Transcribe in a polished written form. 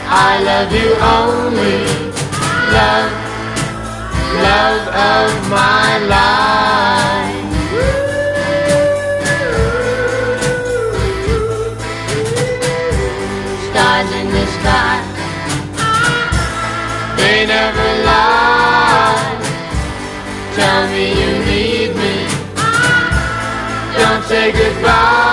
I love you only, love, love of my life. Stars in the sky, they never lie. Tell me you need me, don't say goodbye.